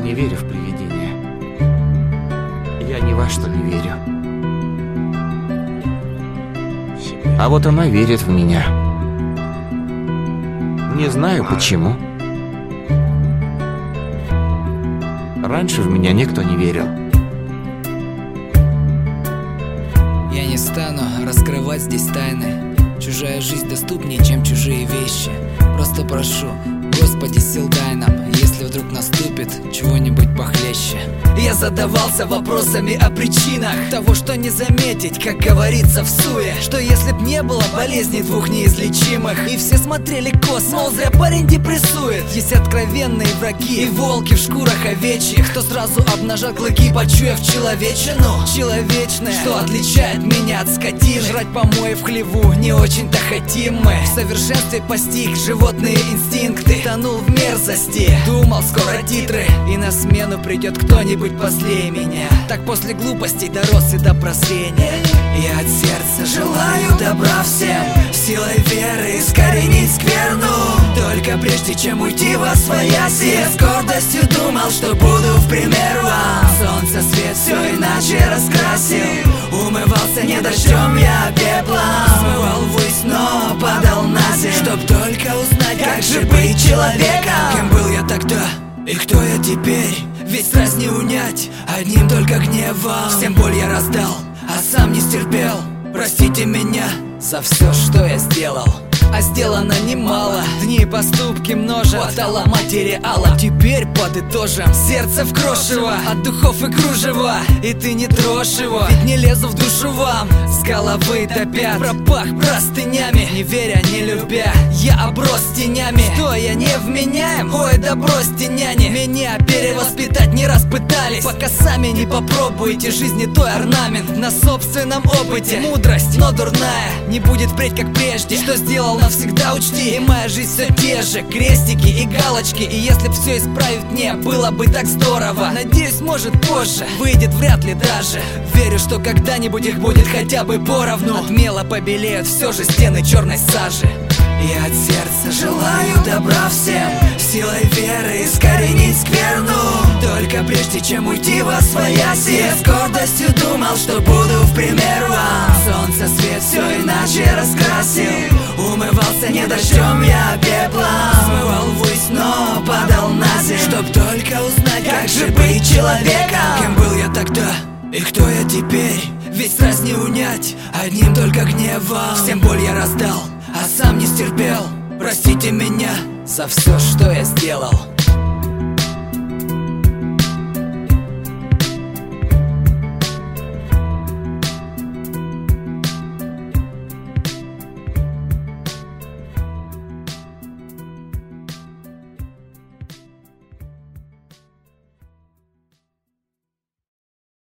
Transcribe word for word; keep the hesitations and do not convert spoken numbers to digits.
не верю в привидения. Я ни во что не верю. А вот она верит в меня. Не знаю почему. Раньше в меня никто не верил. Я не стану раскрывать здесь тайны. Чужая жизнь доступнее, чем чужие вещи. Просто прошу, Господи, сил дай нам, если вдруг наступит чего-нибудь похлеще. Я задавался вопросами о причинах того, что не заметить, как говорится в суе. Что если б не было болезней двух неизлечимых, и все смотрели косо, мол, зря парень депрессует. Есть откровенные враги и волки в шкурах овечьих, кто сразу обнажал клыки, почуяв человечину. Человечное, что отличает меня от скотины. Жрать помои в хлеву не очень-то хотим мы. В совершенстве постиг животные инстинкты. Тонул в мерзости, думал, скоро титры, и на смену придет кто-нибудь после меня. Так после глупостей дорос и до прозрения. Я от сердца желаю добра всем, силой веры искоренить скверну. Только прежде чем уйти во свояси, я с гордостью думал, что буду в пример вам. Солнце свет все иначе раскрасил. Умывался не дождем, я пеплом. Смывал ввысь, но падал на землю, чтоб только узнать, как же быть человеком. Кем был я тогда и кто я теперь? Ведь страсть не унять одним только гневом. Всем боль я раздал, а сам не стерпел. Простите меня за все, что я сделал. А сделано немало, дни и поступки множат. Хватало материала, теперь подытожим. Сердце в крошево, от духов и кружева. И ты не трожь его, ведь не лезу в душу вам. С головы до пят пропах простынями. Не веря, не любя, я оброс тенями. Что я не вменяем? Ой, да бросьте, няни. Меня перевоспитать не раз пытались, пока сами не попробуете жизни той орнамент. На собственном опыте мудрость, но дурная, не будет впредь как прежде. Что сделал навсегда учти, и моя жизнь все те же крестики и галочки. И если б все исправить не было бы так здорово, надеюсь, может позже выйдет, вряд ли даже. Верю, что когда-нибудь их будет хотя бы поровну. Отмело побелеют все же стены черной сажи. Я от сердца желаю добра всем, силой веры искоренить скверну. Только прежде чем уйти во свояси, я с гордостью думал, что буду в пример вам. Солнце свет все иначе раскрасил. Умывался не дождем, я пеплом. Смывал ввысь, но падал на землю, чтоб только узнать, как же быть человеком. Кем был я тогда и кто я теперь? Ведь страсть не унять одним только гневом. Всем боль я раздал, а сам не стерпел. Простите меня за все, что я сделал.